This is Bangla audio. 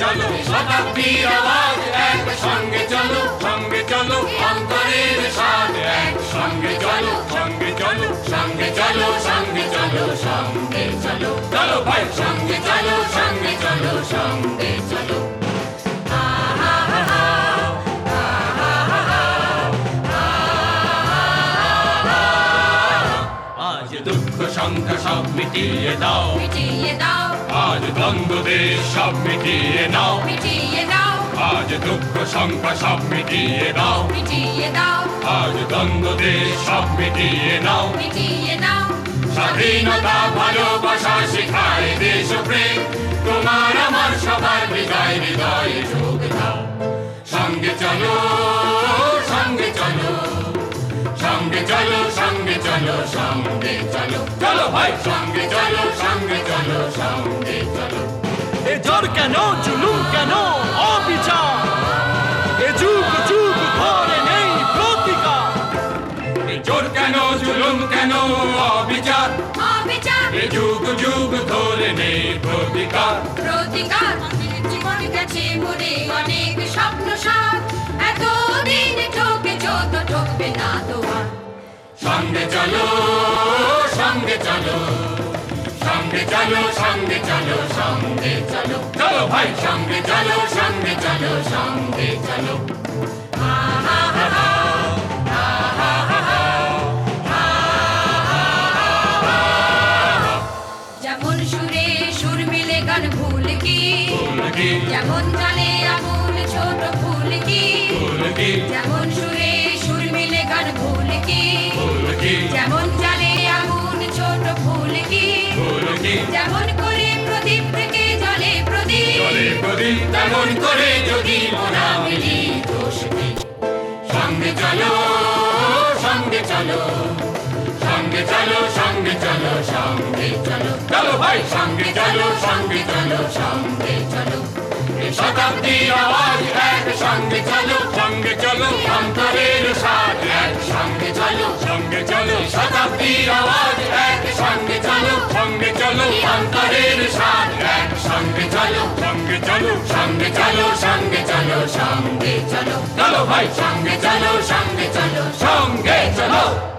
চলো শতাব্দীর আওয়াজ এক সঙ্গে চলো অন্তরের সাথ এক সঙ্গে চলো সঙ্গে চলো সঙ্গে চলো সঙ্গে চলো সঙ্গে চলো চলো ভাই সঙ্গে চলো সঙ্গে চলো সঙ্গে চলো আজ দুঃখ সংখ্যা সব মিটিয়ে দাও আজ দ্বন্দ্ব দেশ সব মিটিয়ে নাও আজ দুঃখ সংখ্যা সব মিটিয়ে দাও আজ দ্বন্দ্ব দেশ সব মিটিয়ে নাও স্বাধীনতা ভালোবাসা শিখায় দেশপ্রেম তোমার আমার সবার হৃদয় হৃদয়ে যোগ দাও সঙ্গে চলো সঙ্গে চলো সঙ্গে চলো সঙ্গে চলো সঙ্গে চলো চলো ভাই সঙ্গে চলো সঙ্গে চলো সঙ্গে চলো এ জোর কেন জুলুম কেন অবিচার এ যুগ যুগ ধরে নেই প্রতিকার এ জোর কেন জুলুম কেন অবিচার এ যুগ যুগ ধরে নেই প্রতিকার জীবন গেছে মনে অনেক স্বপ্ন সাথ এতদিন ঠকে যত ঠকবে না তো আর সঙ্গে চলো সঙ্গে চলো সঙ্গে চলো সঙ্গে চলো সঙ্গে চলো চলো ভাই সঙ্গে চলো সঙ্গে চলো সঙ্গে চলো যেমন সুরে সুর মিলে গান ভুল কি যেমন জানে আগুন ছোট ফুল কি যেমন সুরে সুর মিলে গান ভুল কি যেমন জানে আগুন ছোট ফুল কি যেমন করে প্রদীপ থেকে জলে প্রদীপ তেমন করে যদি মোরা মিলি সঙ্গে চলো সঙ্গে চলো সঙ্গে চলো সঙ্গে চলো সঙ্গে চলো চলো ভাই সঙ্গে চলো সঙ্গে চলো সঙ্গে চলো শতাব্দীর আওয়াজ এক সঙ্গে চলো অন্তরের সাথ এক সঙ্গে চলো শতাব্দীর আওয়াজ এক সঙ্গে চলো অন্তরের সাথ এক সঙ্গে চলো সঙ্গে চলো সঙ্গে চলো সঙ্গে চলো চলো ভাই সঙ্গে চলো সঙ্গে চলো